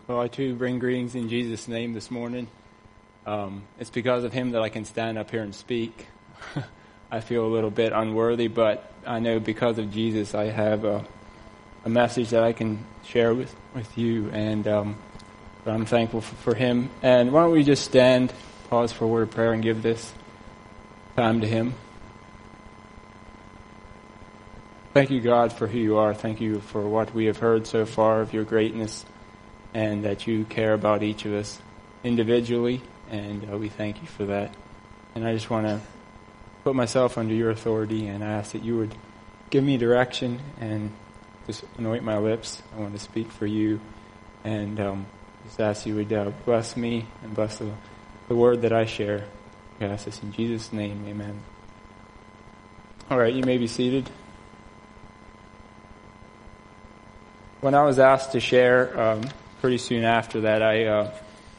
Well, I too bring greetings in Jesus' name this morning. It's because of him that I can stand up here and speak. I feel a little bit unworthy, but I know because of Jesus I have a message that I can share with you, and but I'm thankful for him. And why don't we just stand, pause for a word of prayer, and give this time to him. Thank you, God, for who you are. Thank you for what we have heard so far of your greatness, and that you care about each of us individually, and we thank you for that. And I just want to put myself under your authority and ask that you would give me direction and just anoint my lips. I want to speak for you, and just ask you would bless me and bless the word that I share. I ask this in Jesus' name, amen. All right, you may be seated. When I was asked to share, pretty soon after that, I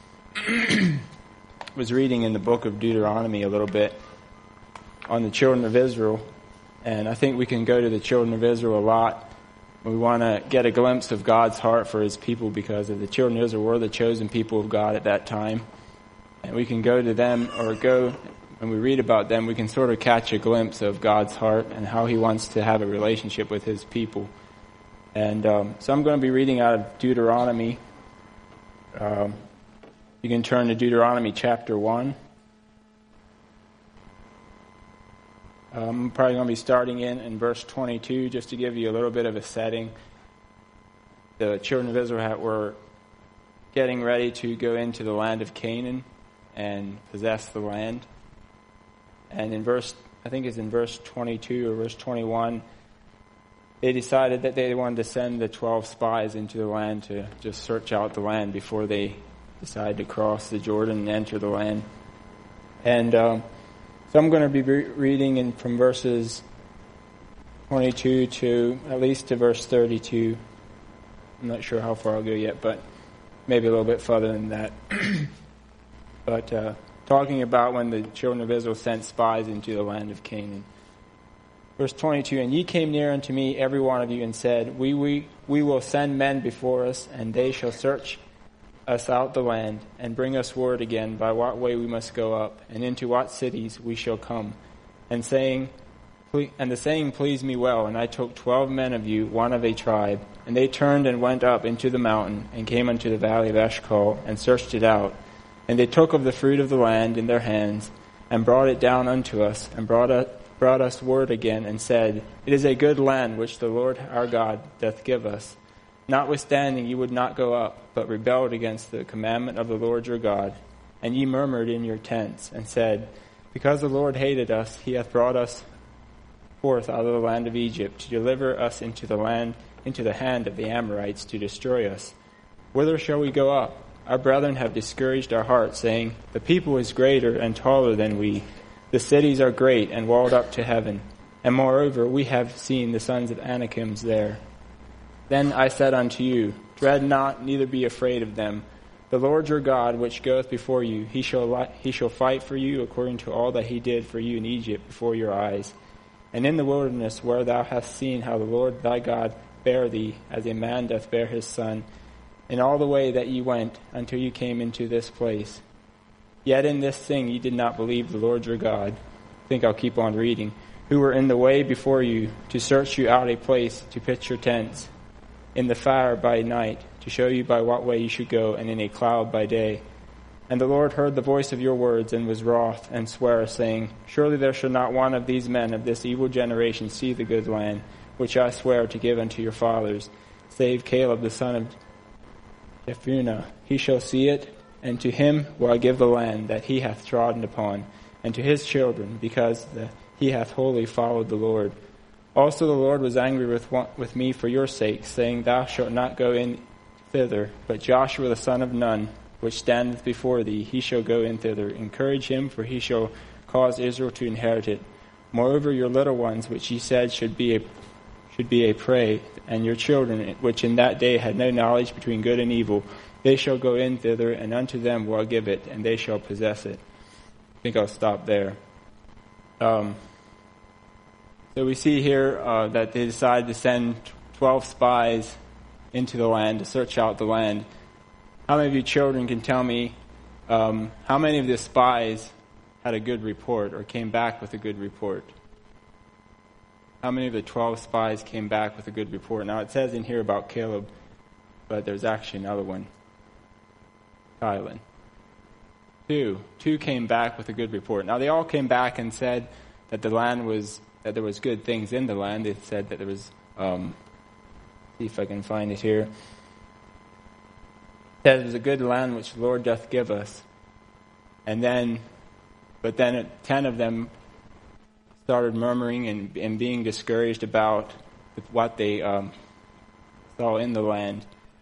was reading in the book of Deuteronomy a little bit on the children of Israel, and I think we can go to the children of Israel a lot. We want to get a glimpse of God's heart for his people, because of the children of Israel were the chosen people of God at that time, and we can go to them, or go, when we read about them, we can sort of catch a glimpse of God's heart and how he wants to have a relationship with his people. And so I'm going to be reading out of Deuteronomy. You can turn to Deuteronomy chapter 1. I'm probably going to be starting in verse 22, just to give you a little bit of a setting. The children of Israel were getting ready to go into the land of Canaan and possess the land. And in verse 22 or verse 21, they decided that they wanted to send the 12 spies into the land to just search out the land before they decided to cross the Jordan and enter the land. And so I'm going to be reading from verses 22 to at least to verse 32. I'm not sure how far I'll go yet, but maybe a little bit further than that. But talking about when the children of Israel sent spies into the land of Canaan. Verse 22, and ye came near unto me, every one of you, and said, We will send men before us, and they shall search us out the land, and bring us word again by what way we must go up, and into what cities we shall come. And the saying pleased me well, and I took 12 men of you, one of a tribe, and they turned and went up into the mountain, and came unto the valley of Eshcol, and searched it out. And they took of the fruit of the land in their hands, and brought it down unto us, and brought us word again, and said, It is a good land which the Lord our God doth give us. Notwithstanding ye would not go up, but rebelled against the commandment of the Lord your God. And ye murmured in your tents, and said, Because the Lord hated us, he hath brought us forth out of the land of Egypt, to deliver us into the hand of the Amorites, to destroy us. Whither shall we go up? Our brethren have discouraged our hearts, saying, The people is greater and taller than we. The cities are great and walled up to heaven. And moreover, we have seen the sons of Anakims there. Then I said unto you, Dread not, neither be afraid of them. The Lord your God, which goeth before you, he shall fight for you according to all that he did for you in Egypt before your eyes. And in the wilderness, where thou hast seen how the Lord thy God bare thee, as a man doth bear his son, in all the way that ye went, until you came into this place. Yet in this thing ye did not believe the Lord your God. I think I'll keep on reading. Who were in the way before you, to search you out a place to pitch your tents, in the fire by night, to show you by what way you should go, and in a cloud by day. And the Lord heard the voice of your words, and was wroth, and sware, saying, Surely there shall not one of these men of this evil generation see the good land, which I swear to give unto your fathers, save Caleb the son of Jephunneh. He shall see it, and to him will I give the land that he hath trodden upon, and to his children, because he hath wholly followed the Lord. Also the Lord was angry with me for your sake, saying, Thou shalt not go in thither, but Joshua the son of Nun, which standeth before thee, he shall go in thither. Encourage him, for he shall cause Israel to inherit it. Moreover, your little ones, which ye said should be a prey, and your children, which in that day had no knowledge between good and evil, they shall go in thither, and unto them will I give it, and they shall possess it. I think I'll stop there. So we see here that they decided to send 12 spies into the land to search out the land. How many of you children can tell me how many of the spies had a good report or came back with a good report? How many of the 12 spies came back with a good report? Now, it says in here about Caleb, but there's actually another one. Kylan. Two came back with a good report. Now, they all came back and said that there was good things in the land. They said that there was, see if I can find it here. It says it was a good land which the Lord doth give us. But then 10 of them started murmuring and being discouraged about what they saw in the land.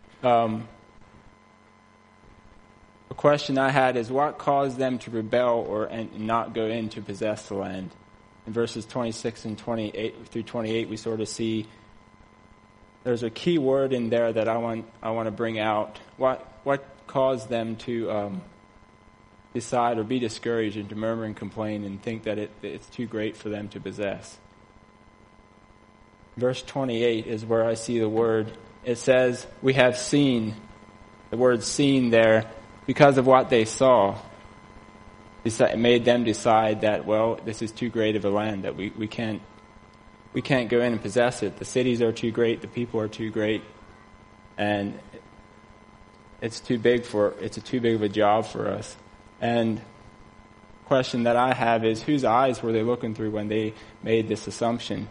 A question I had is, what caused them to rebel and not go in to possess the land? In verses 26 and 28 through 28, we sort of see there's a key word in there that I want to bring out. What caused them to decide or be discouraged and to murmur and complain and think that it's too great for them to possess? Verse 28 is where I see the word. It says, we have seen. The word seen there, because of what they saw, it made them decide that, well, this is too great of a land, that we can't go in and possess it. The cities are too great, the people are too great, and it's too big of a job for us. And the question that I have is, whose eyes were they looking through when they made this assumption?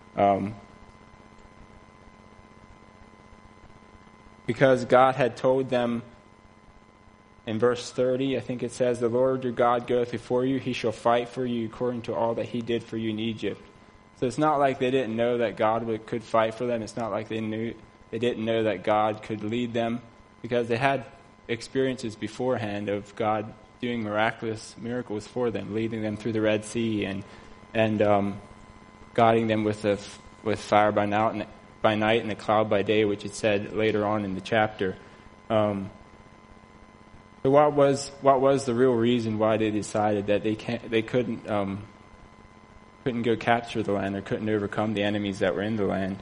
Because God had told them in verse 30, I think it says, the Lord your God goeth before you, he shall fight for you according to all that he did for you in Egypt. So it's not like they didn't know that God could fight for them. It's not like they didn't know that God could lead them, because they had experiences beforehand of God doing miraculous miracles for them, leading them through the Red Sea and guiding them with fire by night and a cloud by day, which it said later on in the chapter. So what was the real reason why they decided that they couldn't go capture the land or couldn't overcome the enemies that were in the land?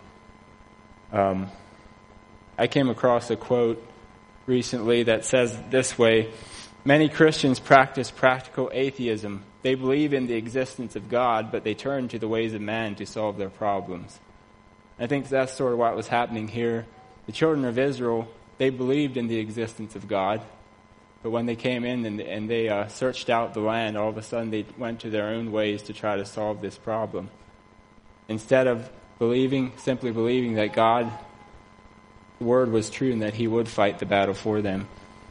I came across a quote recently that says this way: many Christians practice practical atheism. They believe in the existence of God, but they turn to the ways of man to solve their problems. I think that's sort of what was happening here. The children of Israel, they believed in the existence of God, but when they came in and they searched out the land, all of a sudden they went to their own ways to try to solve this problem. Instead of simply believing that God's word was true and that he would fight the battle for them.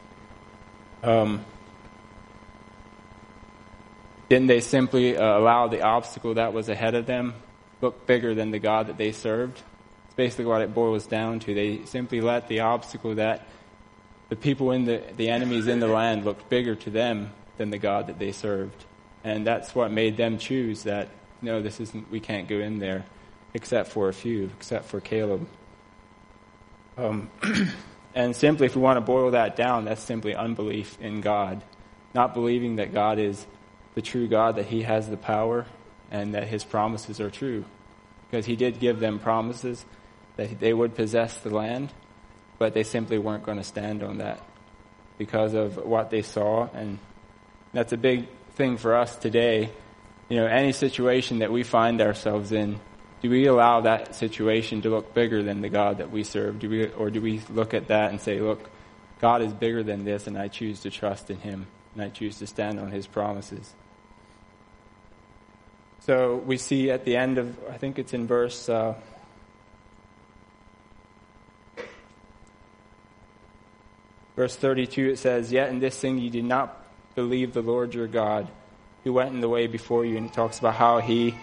Didn't they simply allow the obstacle that was ahead of them look bigger than the God that they served? It's basically what it boils down to. They simply let the obstacle that the people the enemies in the land looked bigger to them than the God that they served. And that's what made them choose that, no, we can't go in there, except for a few, except for Caleb. And simply, if we want to boil that down, that's simply unbelief in God. Not believing that God is the true God, that he has the power, and that his promises are true. Because he did give them promises that they would possess the land, but they simply weren't going to stand on that because of what they saw. And that's a big thing for us today. Any situation that we find ourselves in, do we allow that situation to look bigger than the God that we serve? Or do we look at that and say, look, God is bigger than this, and I choose to trust in him, and I choose to stand on his promises? So we see at the end of, I think it's in verse 32, it says, yet in this thing you did not believe the Lord your God, who went in the way before you. And it talks about how he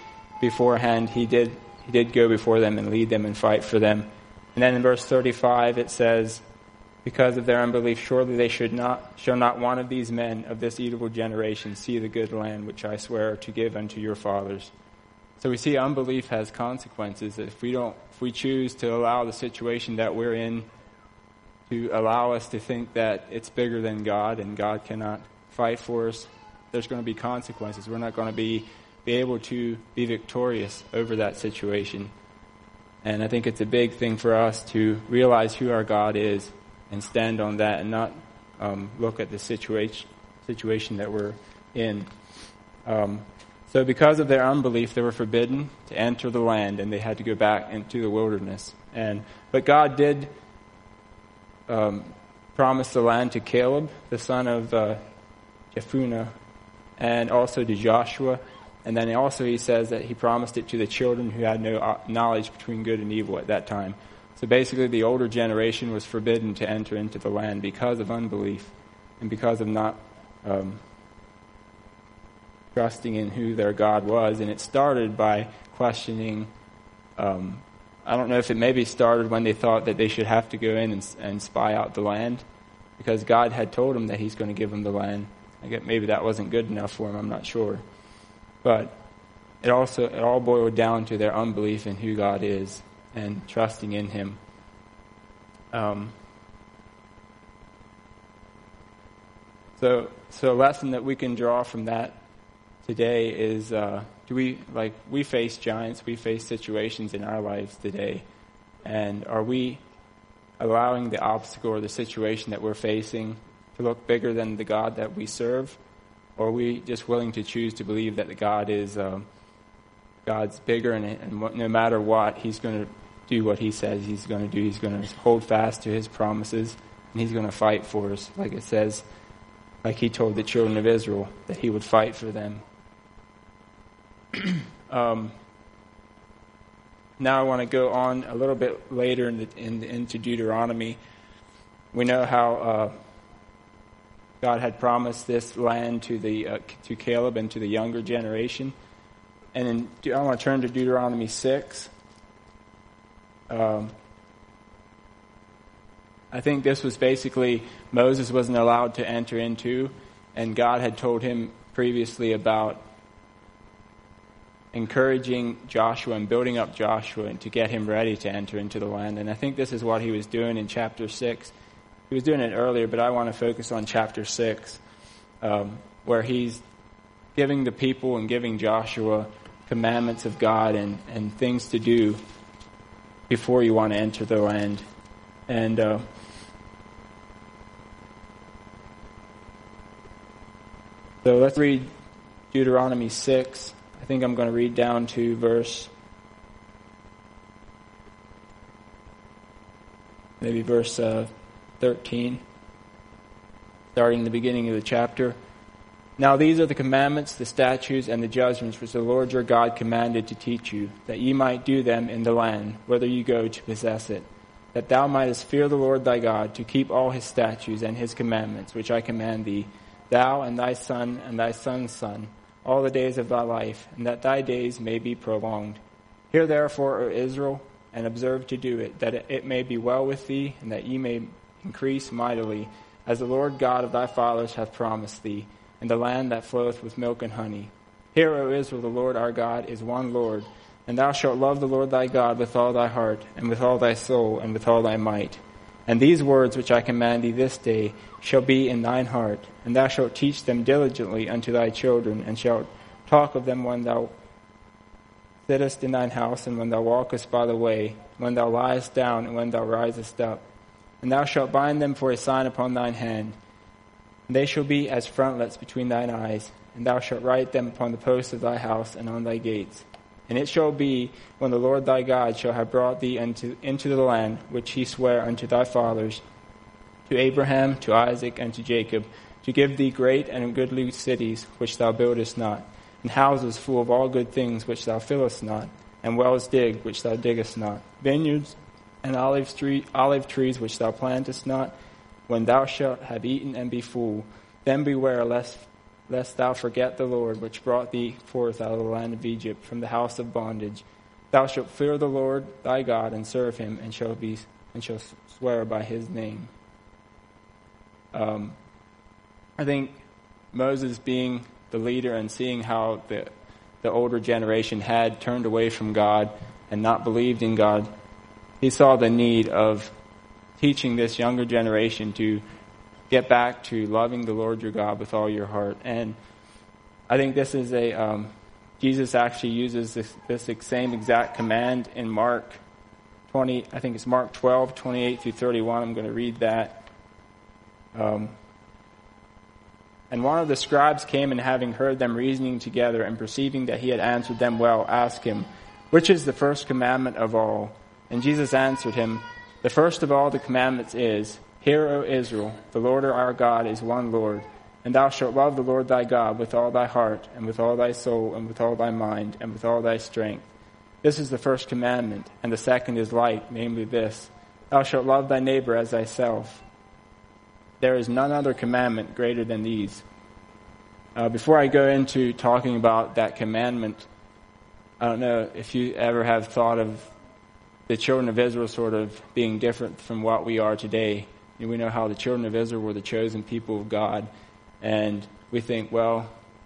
did go before them and lead them and fight for them. And then in verse 35 it says, because of their unbelief, surely they shall not one of these men of this evil generation see the good land which I swear to give unto your fathers. So we see unbelief has consequences. If we choose to allow the situation that we're in to allow us to think that it's bigger than God and God cannot fight for us, there's going to be consequences. We're not going to be able to be victorious over that situation. And I think it's a big thing for us to realize who our God is and stand on that, and not look at the situation that we're in. So because of their unbelief, they were forbidden to enter the land, and they had to go back into the wilderness. But God did promise the land to Caleb, the son of Jephunneh, and also to Joshua. And then he says that he promised it to the children who had no knowledge between good and evil at that time. So basically the older generation was forbidden to enter into the land because of unbelief and because of not trusting in who their God was. And it started by questioning, I don't know if it maybe started when they thought that they should have to go in and spy out the land, because God had told them that he's going to give them the land. I guess maybe that wasn't good enough for them, I'm not sure. But it all boiled down to their unbelief in who God is and trusting in him. So a lesson that we can draw from that today is, we face giants, we face situations in our lives today, and are we allowing the obstacle or the situation that we're facing to look bigger than the God that we serve? Or are we just willing to choose to believe that the God is God's bigger, and no matter what, he's going to do what he says he's going to do. He's going to hold fast to his promises, and he's going to fight for us, like it says, like he told the children of Israel that he would fight for them. Now I want to go on a little bit later into Deuteronomy. We know how God had promised this land to Caleb and to the younger generation. And I want to turn to Deuteronomy 6. I think this was basically Moses wasn't allowed to enter into, and God had told him previously about encouraging Joshua and building up Joshua and to get him ready to enter into the land. And I think this is what he was doing in chapter 6. He was doing it earlier, but I want to focus on chapter 6, where he's giving the people and giving Joshua commandments of God and things to do before you want to enter the land. And so let's read Deuteronomy 6. I think I'm going to read down to verse 13, starting the beginning of the chapter. Now these are the commandments, the statutes, and the judgments which the Lord your God commanded to teach you, that ye might do them in the land, whither you go to possess it, that thou mightest fear the Lord thy God, to keep all his statutes and his commandments, which I command thee, thou and thy son and thy son's son, all the days of thy life, and that thy days may be prolonged. Hear therefore, O Israel, and observe to do it, that it may be well with thee, and that ye may increase mightily, as the Lord God of thy fathers hath promised thee, in the land that floweth with milk and honey. Hear, O Israel, the Lord our God is one Lord, and thou shalt love the Lord thy God with all thy heart, and with all thy soul, and with all thy might. And these words which I command thee this day shall be in thine heart, and thou shalt teach them diligently unto thy children, and shalt talk of them when thou sittest in thine house, and when thou walkest by the way, when thou liest down, and when thou risest up. And thou shalt bind them for a sign upon thine hand, and they shall be as frontlets between thine eyes, and thou shalt write them upon the posts of thy house and on thy gates. And it shall be, when the Lord thy God shall have brought thee into the land which he sware unto thy fathers, to Abraham, to Isaac, and to Jacob, to give thee great and goodly cities which thou buildest not, and houses full of all good things which thou fillest not, and wells digged which thou diggest not, vineyards and olive trees which thou plantest not. When thou shalt have eaten and be full, then beware lest thou forget the Lord, which brought thee forth out of the land of Egypt, from the house of bondage. Thou shalt fear the Lord thy God, and serve him, and shall swear by his name. I think Moses, being the leader and seeing how the older generation had turned away from God and not believed in God, he saw the need of teaching this younger generation to get back to loving the Lord your God with all your heart. And I think this is Jesus actually uses this same exact command in Mark 20, I think it's Mark 12, 28 through 31. I'm going to read that. And one of the scribes came, and having heard them reasoning together, and perceiving that he had answered them well, asked him, "Which is the first commandment of all?" And Jesus answered him, "The first of all the commandments is, Hear, O Israel, the Lord our God is one Lord, and thou shalt love the Lord thy God with all thy heart, and with all thy soul, and with all thy mind, and with all thy strength. This is the first commandment, and the second is like, namely this, Thou shalt love thy neighbor as thyself. There is none other commandment greater than these." Before I go into talking about that commandment, I don't know if you ever have thought of the children of Israel sort of being different from what we are today. We know how the children of Israel were the chosen people of God, and we think, well,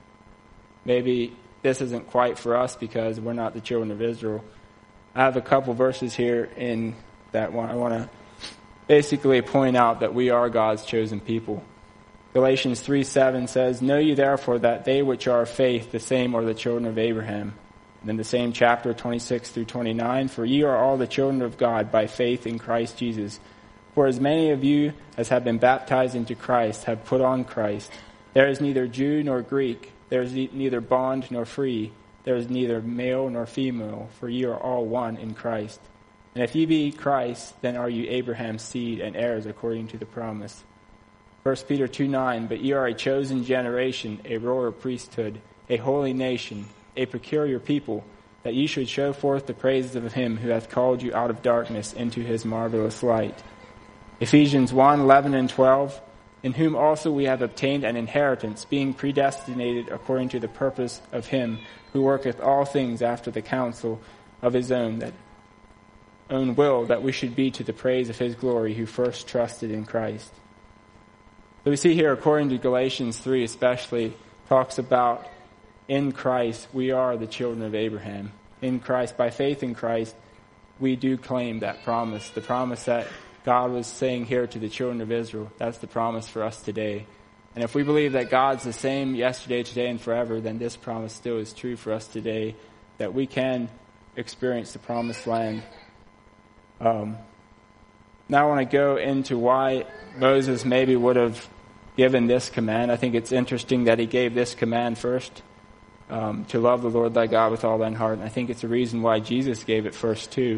maybe this isn't quite for us because we're not the children of Israel. I have a couple verses here in that one. I want to basically point out that we are God's chosen people. Galatians 3:7 says, "Know ye therefore that they which are of faith, the same are the children of Abraham." And in the same chapter, 26 through 29, "For ye are all the children of God by faith in Christ Jesus. For as many of you as have been baptized into Christ have put on Christ. There is neither Jew nor Greek, there is neither bond nor free, there is neither male nor female, for ye are all one in Christ. And if ye be Christ, then are you Abraham's seed and heirs according to the promise." 1 Peter 2:9, "But ye are a chosen generation, a royal priesthood, a holy nation, a peculiar people, that ye should show forth the praises of him who hath called you out of darkness into his marvelous light." Ephesians 1:11 and 12, "In whom also we have obtained an inheritance, being predestinated according to the purpose of him who worketh all things after the counsel of his own will, that we should be to the praise of his glory, who first trusted in Christ." So we see here, according to Galatians 3 especially, talks about in Christ we are the children of Abraham. In Christ, by faith in Christ, we do claim that promise. The promise that God was saying here to the children of Israel, that's the promise for us today. And if we believe that God's the same yesterday, today, and forever, then this promise still is true for us today, that we can experience the promised land. Now I want to go into why Moses maybe would have given this command. I think it's interesting that he gave this command first, to love the Lord thy God with all thine heart. And I think it's a reason why Jesus gave it first too.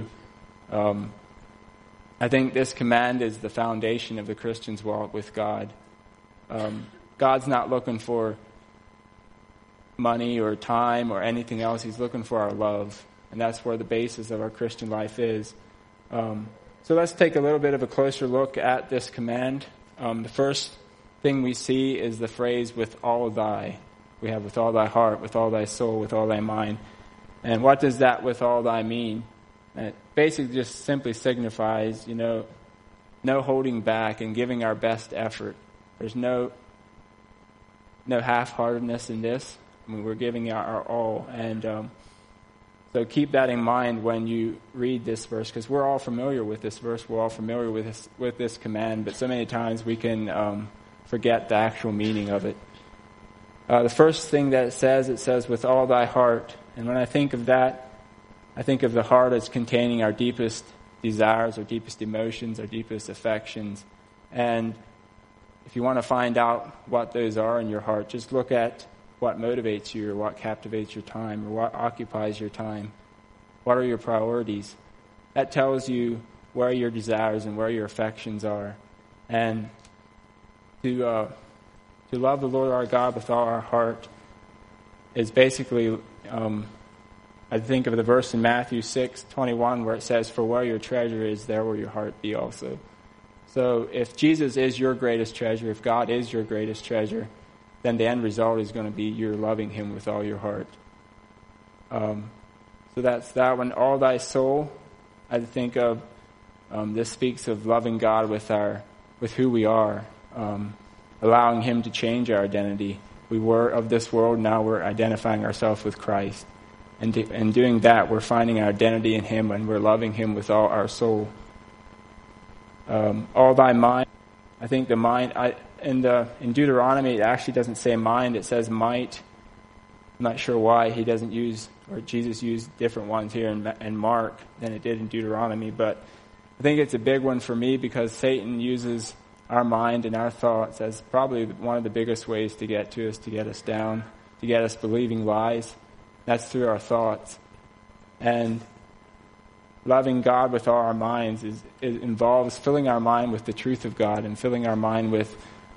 I think this command is the foundation of the Christian's walk with God. God's not looking for money or time or anything else. He's looking for our love. And that's where the basis of our Christian life is. So let's take a little bit of a closer look at this command. The first thing we see is the phrase, with all thy. We have with all thy heart, with all thy soul, with all thy mind. And what does that with all thy mean? It basically just simply signifies, no holding back and giving our best effort. There's no half-heartedness in this. I mean, we're giving our all. And so keep that in mind when you read this verse, because we're all familiar with this verse. We're all familiar with this command, but so many times we can forget the actual meaning of it. The first thing that it says, with all thy heart. And when I think of that, I think of the heart as containing our deepest desires, our deepest emotions, our deepest affections. And if you want to find out what those are in your heart, just look at what motivates you or what captivates your time or what occupies your time. What are your priorities? That tells you where your desires and where your affections are. And to love the Lord our God with all our heart is basically, I think of the verse in Matthew 6:21 where it says, "For where your treasure is, there will your heart be also." So if Jesus is your greatest treasure, if God is your greatest treasure, then the end result is going to be you're loving him with all your heart. So that's that one. All thy soul, I think of, this speaks of loving God with who we are, allowing him to change our identity. We were of this world, now we're identifying ourselves with Christ. And in doing that, we're finding our identity in him and we're loving him with all our soul. All thy mind, I think the mind, in Deuteronomy, it actually doesn't say mind, it says might. I'm not sure why he doesn't use, or Jesus used different ones here in Mark than it did in Deuteronomy, but I think it's a big one for me because Satan uses our mind and our thoughts as probably one of the biggest ways to get to us, to get us down, to get us believing lies. That's through our thoughts. And loving God with all our minds it involves filling our mind with the truth of God and filling our mind with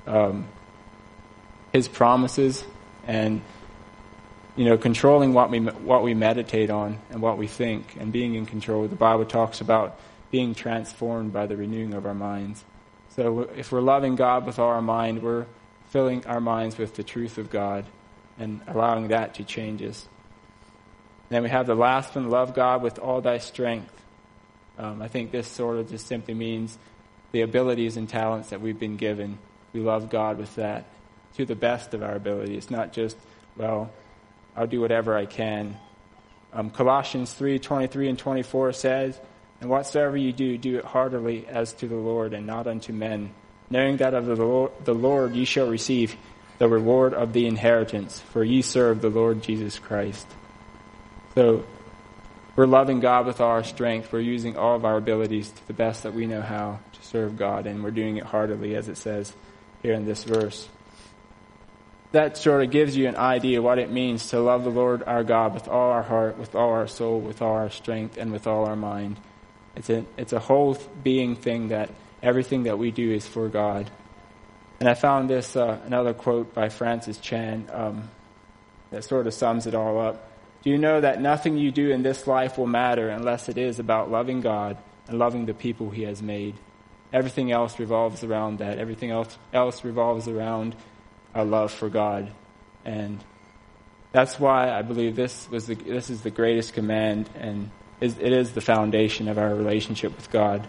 His promises and controlling what we meditate on and what we think and being in control. The Bible talks about being transformed by the renewing of our minds. So if we're loving God with all our mind, we're filling our minds with the truth of God and allowing that to change us. And then we have the last one, love God with all thy strength. I think this sort of just simply means the abilities and talents that we've been given. We love God with that to the best of our ability. It's not just, well, I'll do whatever I can. Colossians 3:23 and 24 says, and whatsoever you do, do it heartily as to the Lord and not unto men, knowing that of the Lord ye shall receive the reward of the inheritance, for ye serve the Lord Jesus Christ. So we're loving God with all our strength. We're using all of our abilities to the best that we know how to serve God, and we're doing it heartily, as it says here in this verse. That sort of gives you an idea of what it means to love the Lord our God with all our heart, with all our soul, with all our strength, and with all our mind. It's a whole being thing that everything that we do is for God. And I found this another quote by Francis Chan that sort of sums it all up. Do you know that nothing you do in this life will matter unless it is about loving God and loving the people He has made? Everything else revolves around that. Everything else revolves around our love for God. And that's why I believe this is the greatest command, and it is the foundation of our relationship with God.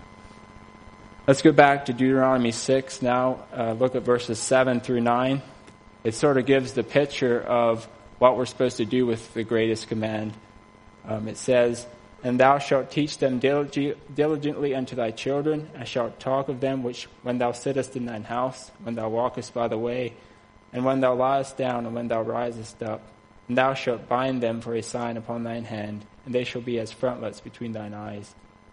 Let's go back to Deuteronomy 6 now. Look at verses 7 through 9. It sort of gives the picture of what we're supposed to do with the greatest command. It says, and thou shalt teach them diligently unto thy children, and shalt talk of them which when thou sittest in thine house, when thou walkest by the way, and when thou liest down, and when thou risest up. And thou shalt bind them for a sign upon thine hand, and they shall be as frontlets between thine eyes.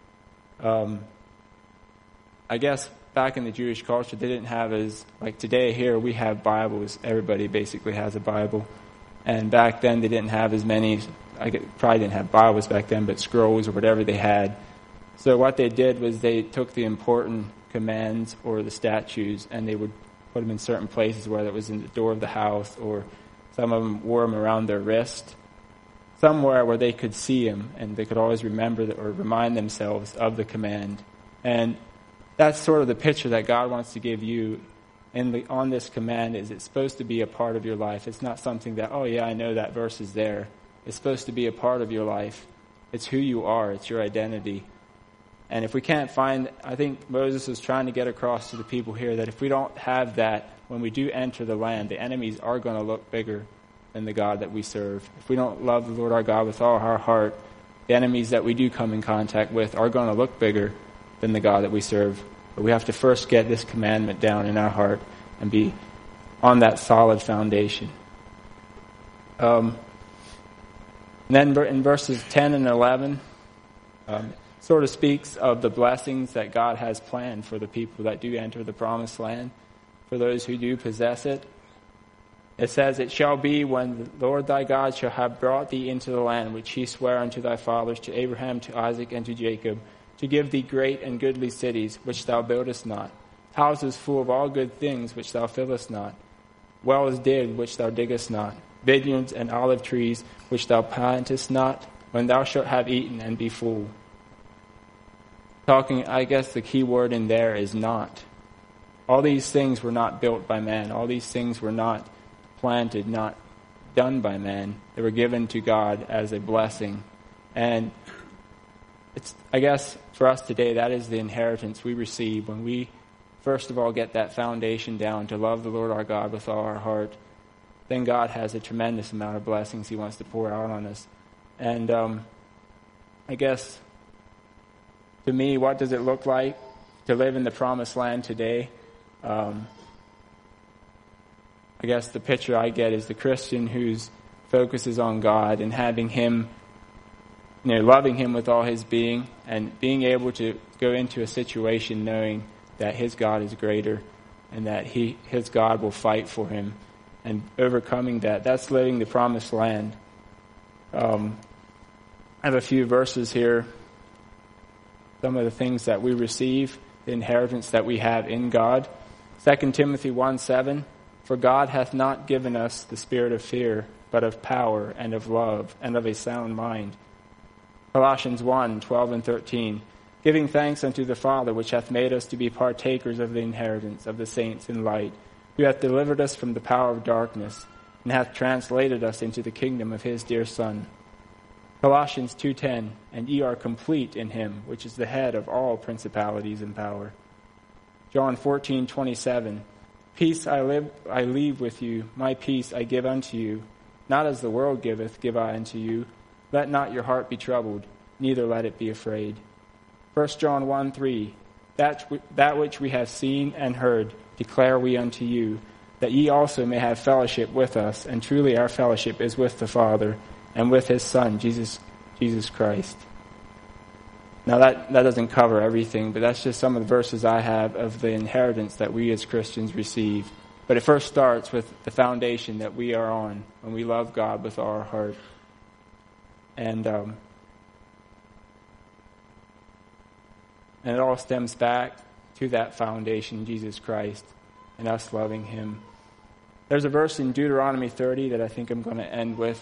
I guess back in the Jewish culture, they didn't have like today here, we have Bibles. Everybody basically has a Bible. And back then, they didn't have as many, probably didn't have Bibles back then, but scrolls or whatever they had. So what they did was they took the important commands or the statutes, and they would put them in certain places, whether it was in the door of the house, or some of them wore them around their wrist, somewhere where they could see them, and they could always remember or remind themselves of the command. And that's sort of the picture that God wants to give you on this command. Is it's supposed to be a part of your life. It's not something that, oh yeah, I know that verse is there. It's supposed to be a part of your life. It's who you are. It's your identity. And if we can't find, I think Moses was trying to get across to the people here that if we don't have that, when we do enter the land, the enemies are going to look bigger than the God that we serve. If we don't love the Lord our God with all our heart, the enemies that we do come in contact with are going to look bigger than the God that we serve. But we have to first get this commandment down in our heart and be on that solid foundation. And then in verses 10 and 11, sort of speaks of the blessings that God has planned for the people that do enter the promised land, for those who do possess it. It says, it shall be when the Lord thy God shall have brought thee into the land which he sware unto thy fathers, to Abraham, to Isaac, and to Jacob, to give thee great and goodly cities, which thou buildest not, houses full of all good things, which thou fillest not, wells dig, which thou diggest not, vineyards and olive trees, which thou plantest not, when thou shalt have eaten and be full. Talking, I guess the key word in there is not. All these things were not built by man. All these things were not planted, not done by man. They were given to God as a blessing. And it's, I guess, for us today, that is the inheritance we receive when we, first of all, get that foundation down to love the Lord our God with all our heart. Then God has a tremendous amount of blessings he wants to pour out on us. And I guess, to me, what does it look like to live in the promised land today? I guess the picture I get is the Christian whose focus is on God and having him, loving him with all his being, and being able to go into a situation knowing that his God is greater and that his God will fight for him. And overcoming that's living the promised land. I have a few verses here. Some of the things that we receive, the inheritance that we have in God. 2 Timothy 1:7, for God hath not given us the spirit of fear, but of power and of love and of a sound mind. Colossians 1:12 and 13, giving thanks unto the Father, which hath made us to be partakers of the inheritance of the saints in light, who hath delivered us from the power of darkness, and hath translated us into the kingdom of his dear Son. Colossians 2:10, and ye are complete in him, which is the head of all principalities and power. John 14:27, peace I leave with you, my peace I give unto you. Not as the world giveth, give I unto you. Let not your heart be troubled, neither let it be afraid. 1 John 1:3, that which we have seen and heard declare we unto you, that ye also may have fellowship with us, and truly our fellowship is with the Father and with his Son, Jesus Christ. Now that doesn't cover everything, but that's just some of the verses I have of the inheritance that we as Christians receive. But it first starts with the foundation that we are on when we love God with all our heart. And it all stems back to that foundation, Jesus Christ, and us loving him. There's a verse in Deuteronomy 30 that I think I'm going to end with.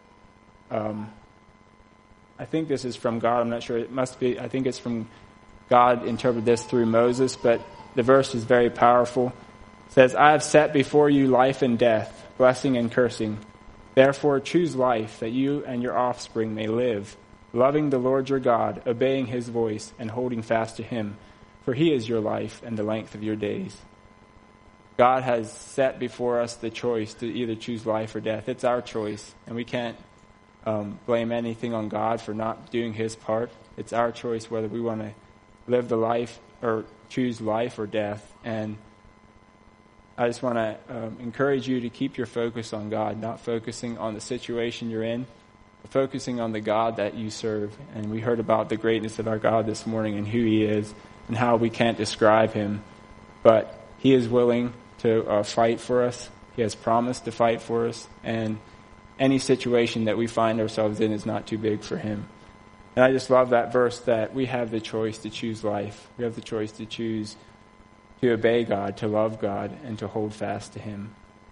I think this is from God. I'm not sure. It must be. I think it's from God interpreted this through Moses, but the verse is very powerful. It says, I have set before you life and death, blessing and cursing. Therefore choose life, that you and your offspring may live, loving the Lord your God, obeying his voice, and holding fast to him. For he is your life and the length of your days. God has set before us the choice to either choose life or death. It's our choice, and we can't blame anything on God for not doing his part. It's our choice whether we want to live the life or choose life or death. And I just want to encourage you to keep your focus on God, not focusing on the situation you're in, but focusing on the God that you serve. And we heard about the greatness of our God this morning and who he is and how we can't describe him. But he is willing to fight for us. He has promised to fight for us. And any situation that we find ourselves in is not too big for him. And I just love that verse that we have the choice to choose life. We have the choice to choose to obey God, to love God, and to hold fast to him.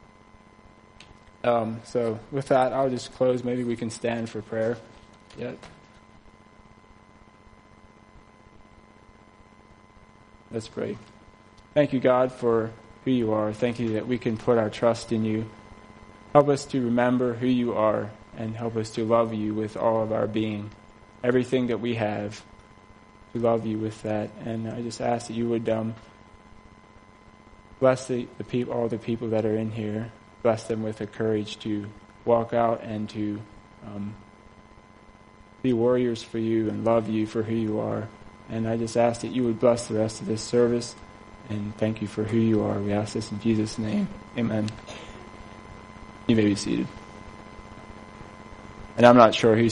So with that, I'll just close. Maybe we can stand for prayer. Yeah. Let's pray. Thank you, God, for who you are. Thank you that we can put our trust in you. Help us to remember who you are and help us to love you with all of our being. Everything that we have, to love you with that. And I just ask that you would bless the people, all the people that are in here. Bless them with the courage to walk out and to be warriors for you and love you for who you are. And I just ask that you would bless the rest of this service. And thank you for who you are. We ask this in Jesus' name. Amen. You may be seated. And I'm not sure who's